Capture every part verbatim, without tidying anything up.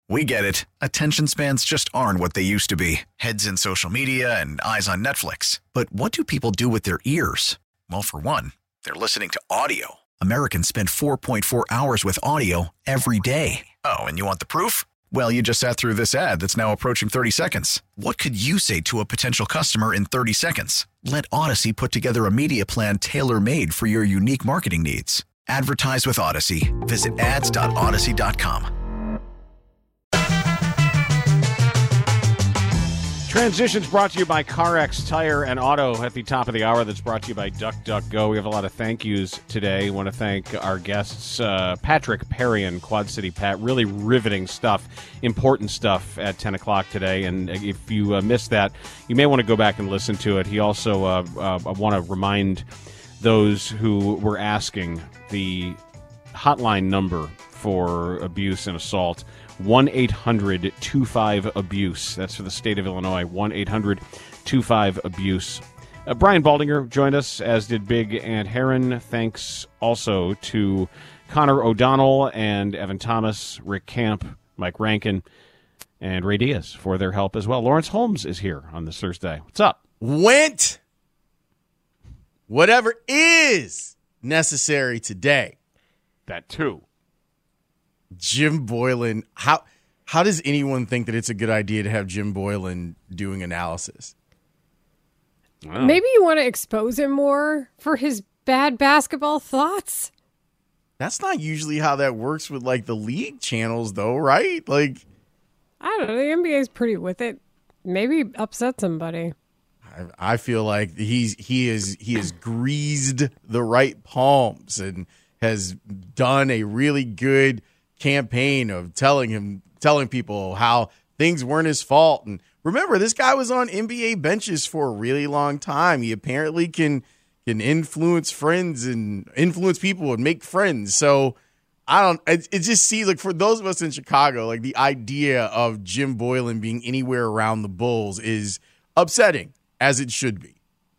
We get it. Attention spans just aren't what they used to be. Heads in social media and eyes on Netflix. But what do people do with their ears? Well, for one, they're listening to audio. Americans spend four point four hours with audio every day. Oh, and you want the proof? Well, you just sat through this ad that's now approaching thirty seconds. What could you say to a potential customer in thirty seconds? Let Odyssey put together a media plan tailor-made for your unique marketing needs. Advertise with Odyssey. Visit ads dot odyssey dot com. Transitions brought to you by CarX Tire and Auto at the top of the hour. That's brought to you by DuckDuckGo. We have a lot of thank yous today. I want to thank our guests, uh, Patrick Perrian, Quad City Pat. Really riveting stuff, important stuff at ten o'clock today. And if you uh, missed that, you may want to go back and listen to it. He also, uh, uh, I want to remind those who were asking the hotline number for abuse and assault. one eight hundred two five abuse. That's for the state of Illinois. one eight hundred two five abuse. Uh, Brian Baldinger joined us, as did Big Ant Heron. Thanks also to Connor O'Donnell and Evan Thomas, Rick Camp, Mike Rankin, and Ray Diaz for their help as well. Lawrence Holmes is here on this Thursday. What's up? Went whatever is necessary today. That too. Jim Boylan, how how does anyone think that it's a good idea to have Jim Boylan doing analysis? Wow. Maybe you want to expose him more for his bad basketball thoughts? That's not usually how that works with, like, the league channels, though, right? Like, I don't know. The N B A's pretty with it. Maybe upset somebody. I, I feel like he's he is he has greased the right palms and has done a really good campaign of telling him, telling people how things weren't his fault. And remember, this guy was on N B A benches for a really long time. He apparently can can influence friends and influence people and make friends. So I don't. It, it just seems like for those of us in Chicago, like the idea of Jim Boylan being anywhere around the Bulls is upsetting, as it should be.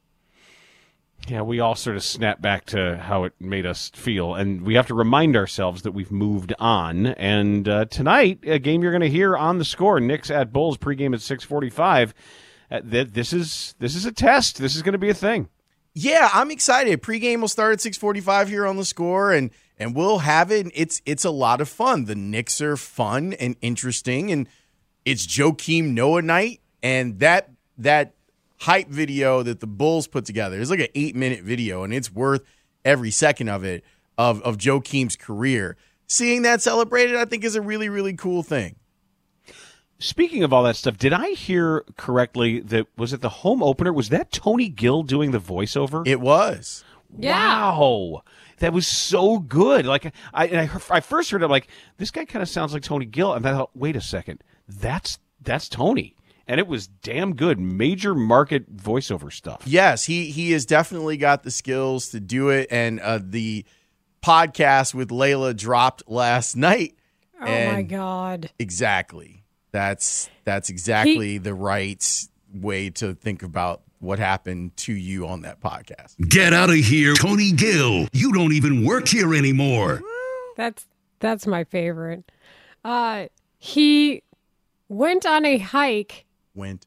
Yeah, we all sort of snap back to how it made us feel, and we have to remind ourselves that we've moved on. And uh, tonight, a game you're going to hear on the score, Knicks at Bulls, pregame at six forty-five. Uh, th- this is this is a test. This is going to be a thing. Yeah, I'm excited. Pregame will start at six forty-five here on the score, and and we'll have it. It's it's a lot of fun. The Knicks are fun and interesting, and it's Joakim Noah night, and that that. hype video that the Bulls put together. It's like an eight-minute video, and it's worth every second of it, of, of Joakim's career. Seeing that celebrated, I think, is a really, really cool thing. Speaking of all that stuff, did I hear correctly that, was it the home opener? Was that Tony Gill doing the voiceover? It was. Yeah. Wow. That was so good. Like I, and I, I first heard it, I'm like, this guy kind of sounds like Tony Gill. And I thought, wait a second, that's that's Tony. And it was damn good. Major market voiceover stuff. Yes, he he has definitely got the skills to do it. And uh, the podcast with Layla dropped last night. Oh, and my God. Exactly. That's that's exactly He- the right way to think about what happened to you on that podcast. Get out of here, Tony Gill. You don't even work here anymore. That's that's my favorite. Uh, he went on a hike Went.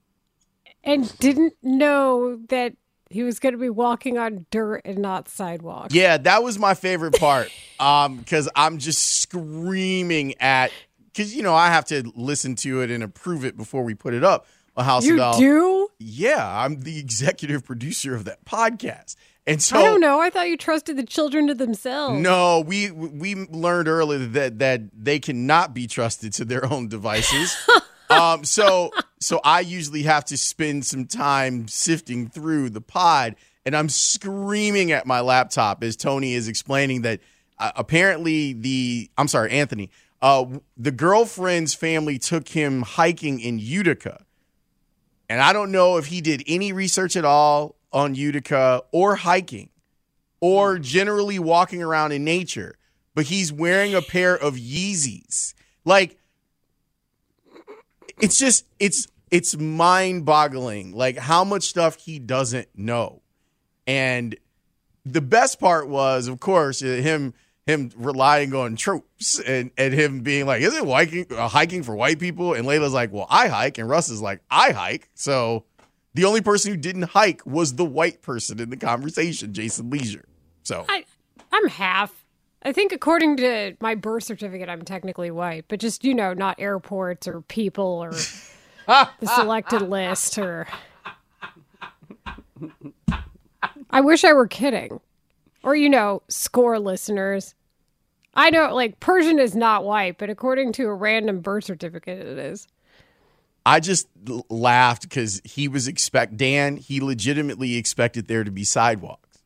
and didn't know that he was going to be walking on dirt and not sidewalks. Yeah, that was my favorite part um, because I'm just screaming at – because, you know, I have to listen to it and approve it before we put it up on House You of L. do? Yeah, I'm the executive producer of that podcast. And so I don't know. I thought you trusted the children to themselves. No, we we learned earlier that that they cannot be trusted to their own devices. um, so so I usually have to spend some time sifting through the pod, and I'm screaming at my laptop as Tony is explaining that uh, apparently the I'm sorry, Anthony, uh, the girlfriend's family took him hiking in Utica, and I don't know if he did any research at all on Utica or hiking or generally walking around in nature, but he's wearing a pair of Yeezys. Like, it's just, it's, it's mind boggling, like how much stuff he doesn't know. And the best part was, of course, him, him relying on tropes and, and him being like, is it hiking, uh, hiking for white people? And Layla's like, well, I hike. And Russ is like, I hike. So the only person who didn't hike was the white person in the conversation, Jason Leisure. So I, I'm half. I think according to my birth certificate, I'm technically white, but just, you know, not airports or people or the selected list or... I wish I were kidding. Or, you know, score listeners. I know, like, Persian is not white, but according to a random birth certificate, it is. I just l- laughed because he was expect Dan, he legitimately expected there to be sidewalks.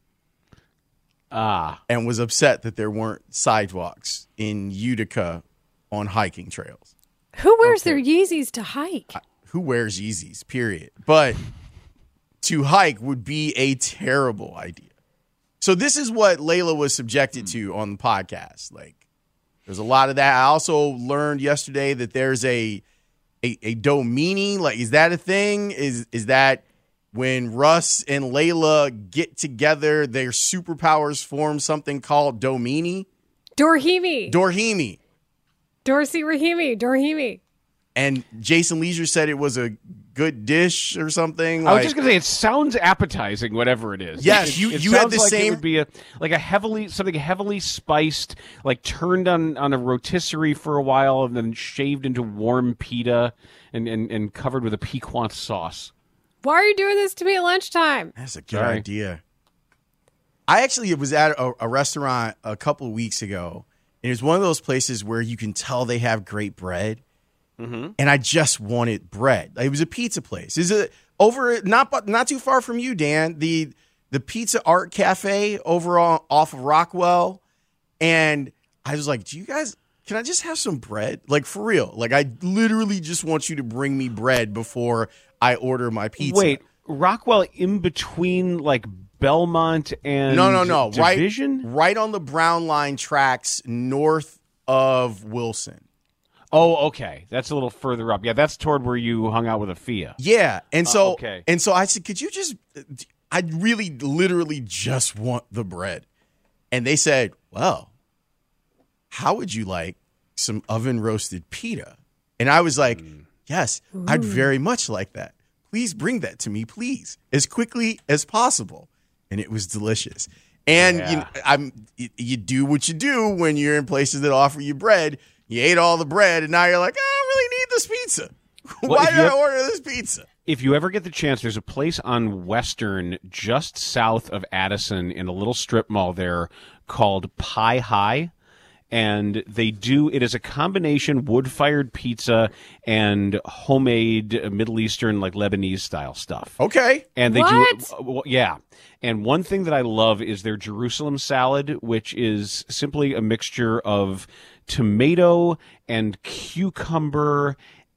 Ah. And was upset that there weren't sidewalks in Utica on hiking trails. Who wears Okay. their Yeezys to hike? Who wears Yeezys, period. But to hike would be a terrible idea. So this is what Layla was subjected to on the podcast. Like, there's a lot of that. I also learned yesterday that there's a a, a domini. Like, is that a thing? Is is that when Russ and Layla get together, their superpowers form something called domini? Dorhimi. Dorhimi. Dorsey Rahimi. Dorhimi. And Jason Leisure said it was a good dish or something. I was like- just gonna say it sounds appetizing, whatever it is. Yes, It- you- it you had sounds the like same- It would be a like a heavily something heavily spiced, like turned on, on a rotisserie for a while and then shaved into warm pita and, and, and covered with a piquant sauce. Why are you doing this to me at lunchtime? That's a good Sorry. idea. I actually was at a, a restaurant a couple of weeks ago, and it was one of those places where you can tell they have great bread. Mm-hmm. And I just wanted bread. It was a pizza place. Is it over not bu- not too far from you, Dan? The the Pizza Art Cafe over on, off of Rockwell. And I was like, "Do you guys? Can I just have some bread? Like for real? Like I literally just want you to bring me bread before I order my pizza." Wait, Rockwell in between like Belmont and No, no, no. Division? Right, right on the Brown Line tracks north of Wilson. Oh, okay. That's a little further up. Yeah, that's toward where you hung out with Afia. Yeah, and so Oh, okay. and so I said, could you just? I really, literally, just want the bread, and they said, well, how would you like some oven roasted pita? And I was like, Mm. yes, I'd very much like that. Please bring that to me, please, as quickly as possible. And it was delicious. And you, Yeah. I'm, you, you do what you do when you're in places that offer you bread. You ate all the bread, and now you're like, I don't really need this pizza. Well, Why if did you I have- order this pizza? If you ever get the chance, there's a place on Western just south of Addison in a little strip mall there called Pie High. And they do, it is a combination wood-fired pizza and homemade Middle Eastern, like Lebanese style stuff. Okay. And they What? do, well, yeah. And one thing that I love is their Jerusalem salad, which is simply a mixture of tomato and cucumber,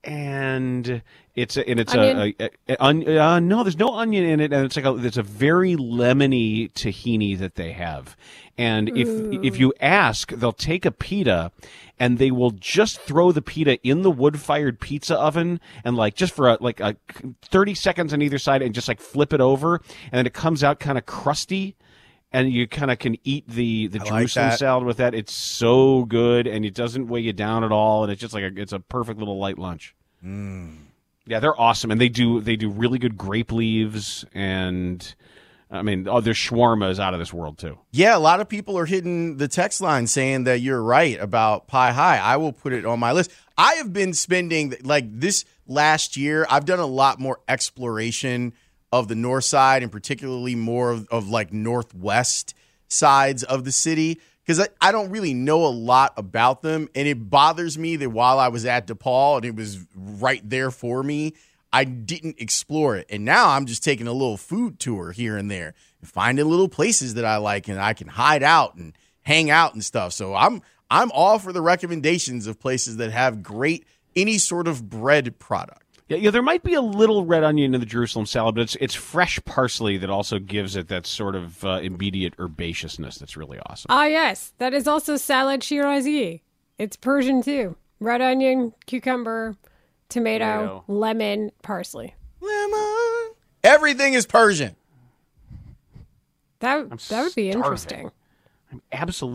and it's a, and it's Onion? a, a, a, on- uh, no, there's no onion in it, and it's like a, it's a very lemony tahini that they have. And if if you ask, they'll take a pita and they will just throw the pita in the wood-fired pizza oven and like just for a, like a thirty seconds on either side and just like flip it over, and then it comes out kind of crusty, and you kind of can eat the the I like Jerusalem that. salad with that. It's so good, and it doesn't weigh you down at all, and it's just like a, it's a perfect little light lunch. Yeah, they're awesome, and they do they do really good grape leaves, and I mean, oh, their shawarma is out of this world too. Yeah, a lot of people are hitting the text line saying that you're right about Pie High. I will put it on my list. I have been spending, like this last year, I've done a lot more exploration of the north side and particularly more of, of like northwest sides of the city because I, I don't really know a lot about them. And it bothers me that while I was at DePaul and it was right there for me, I didn't explore it. And now I'm just taking a little food tour here and there and finding little places that I like and I can hide out and hang out and stuff. So I'm I'm all for the recommendations of places that have great any sort of bread product. Yeah, yeah, there might be a little red onion in the Jerusalem salad, but it's it's fresh parsley that also gives it that sort of uh, immediate herbaceousness that's really awesome. Ah, yes. That is also salad shirazi. It's Persian, too. Red onion, cucumber, tomato, Tomato. lemon, parsley. Lemon. Everything is Persian. That, that would be starving. interesting. I'm absolutely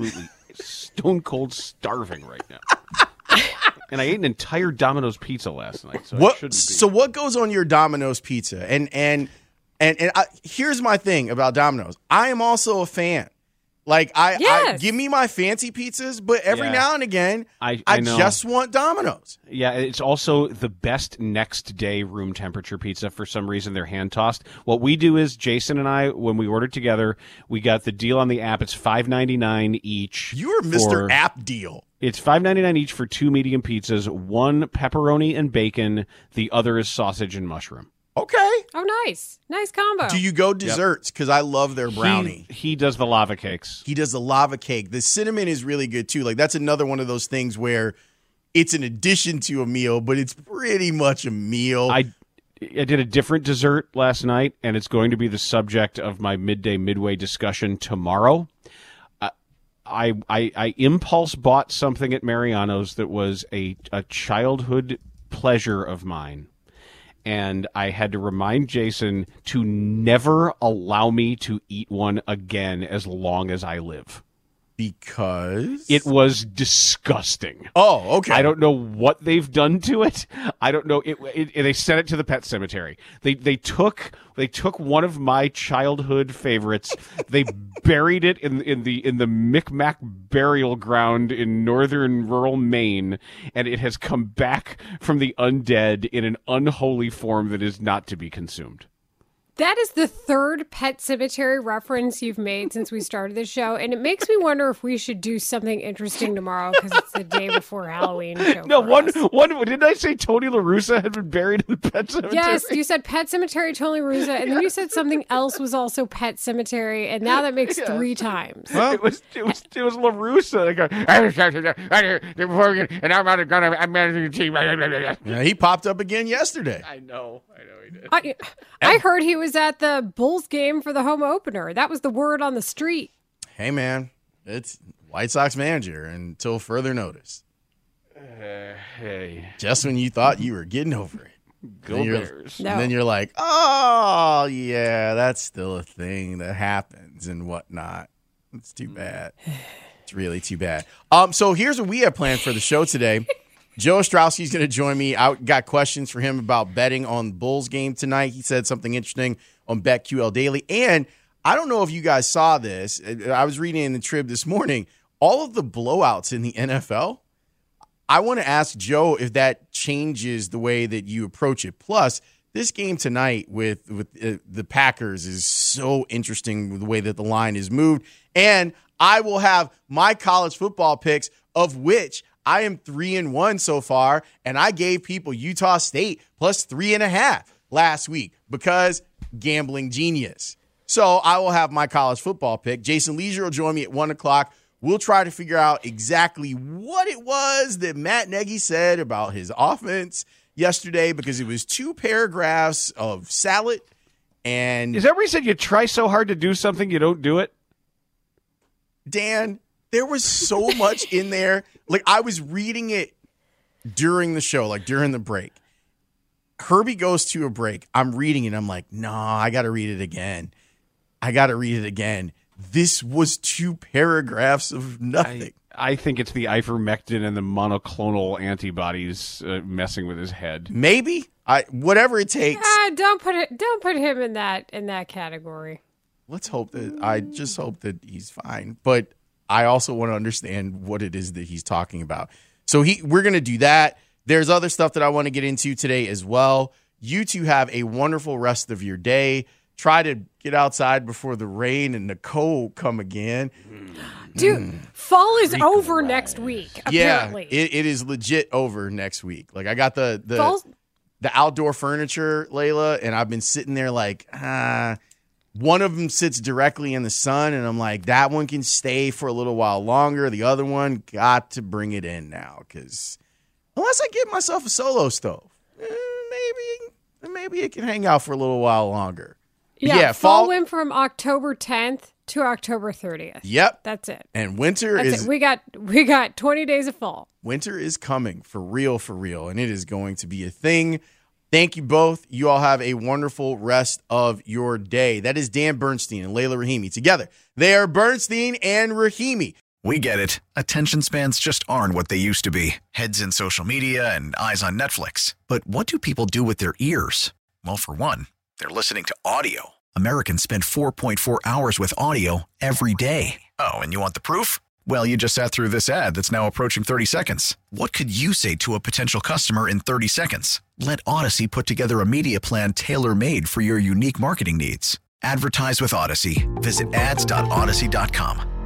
stone cold starving right now. And I ate an entire Domino's pizza last night, so what, I shouldn't be. So what goes on your Domino's pizza? And and and and I, here's my thing about Domino's. I am also a fan. Like I, Yes. I give me my fancy pizzas, but every Yeah. now and again, I- I, I know. just want Domino's. Yeah, it's also the best next day room temperature pizza. For some reason, they're hand tossed. What we do is Jason and I, when we ordered together, we got the deal on the app. It's five ninety-nine each. You are Mister for- App Deal. It's five ninety-nine each for two medium pizzas, one pepperoni and bacon. The other is sausage and mushroom. Okay. Oh, nice. Nice combo. Do you go desserts? Because I love their brownie. He, he does the lava cakes. He does the lava cake. The cinnamon is really good too. Like that's another one of those things where it's an addition to a meal, but it's pretty much a meal. I I did a different dessert last night, and it's going to be the subject of my midday midway discussion tomorrow. Uh, I, I I impulse bought something at Mariano's that was a a childhood pleasure of mine. And I had to remind Jason to never allow me to eat one again as long as I live. because It was disgusting. Oh, okay. I don't know what they've done to it. I don't know. It, it, it- they sent it to the pet cemetery. They they took they took one of my childhood favorites. They buried it in in the in the Micmac burial ground in northern rural Maine, and it has come back from the undead in an unholy form that is not to be consumed. That is the third Pet Cemetery reference you've made since we started the show, and it makes me wonder if we should do something interesting tomorrow because it's the day before Halloween show. No, for one us. one didn't I say Tony La Russa had been buried in the pet cemetery? Yes, you said Pet Cemetery, Tony Russa, and then you said something else was also Pet Cemetery, and now that makes three times. It was it was it was La Russa. They go, and I'm not gonna I'm managing the team. Yeah, he popped up again yesterday. I know, I know he did. I, I heard he was at the Bulls game for the home opener. That was the word on the street. Hey, man, it's White Sox manager until further notice. Uh, hey, Just when you thought you were getting over it. go Then you're- Bears. No. And then you're like, oh, yeah, that's still a thing that happens and whatnot. It's too bad. It's really too bad. Um, so here's what we have planned for the show today. Joe Ostrowski's going to join me. I got questions for him about betting on the Bulls game tonight. He said something interesting on BetQL Daily. And I don't know if you guys saw this. I was reading in the Trib this morning. All of the blowouts in the N F L, I want to ask Joe if that changes the way that you approach it. Plus, this game tonight with with uh, the Packers is so interesting with the way that the line is moved. And I will have my college football picks, of which I am three and one so far, and I gave people Utah State plus three and a half last week because gambling genius. So I will have my college football pick. Jason Leisure will join me at one o'clock. We'll try to figure out exactly what it was that Matt Nagy said about his offense yesterday, because it was two paragraphs of salad. And Is that where he said you try so hard to do something you don't do it? Dan, there was so much in there. Like, I was reading it during the show, like during the break. Herbie goes to a break. I'm reading it. I'm like, no, I got to read it again. I got to read it again. This was two paragraphs of nothing. I, I think it's the ivermectin and the monoclonal antibodies uh, messing with his head. Maybe I whatever it takes. Ah, don't put it. Don't put him in that in that category. Let's hope that I just hope that he's fine. But I also want to understand what it is that he's talking about. So he, we're going to do that. There's other stuff that I want to get into today as well. You two have a wonderful rest of your day. Try to get outside before the rain and the cold come again. Dude, fall is over next week, apparently. Yeah, it, it is legit over next week. Like, I got the the, Fall's- the outdoor furniture, Layla, and I've been sitting there like, ah. One of them sits directly in the sun, and I'm like, that one can stay for a little while longer. The other one, got to bring it in now, because unless I get myself a solo stove, eh, maybe maybe it can hang out for a little while longer. yeah, yeah, fall, fall- went from October tenth to October thirtieth. Yep, That's it. and winter That's is it. We got we got twenty days of fall. winter is coming for real, for real, and it is going to be a thing. Thank you both. You all have a wonderful rest of your day. That is Dan Bernstein and Layla Rahimi together. They are Bernstein and Rahimi. We get it. Attention spans just aren't what they used to be. Heads in social media and eyes on Netflix. But what do people do with their ears? Well, for one, they're listening to audio. Americans spend four point four hours with audio every day. Oh, and you want the proof? Well, you just sat through this ad that's now approaching thirty seconds. What could you say to a potential customer in thirty seconds? Let Odyssey put together a media plan tailor-made for your unique marketing needs. Advertise with Odyssey. Visit ads dot odyssey dot com.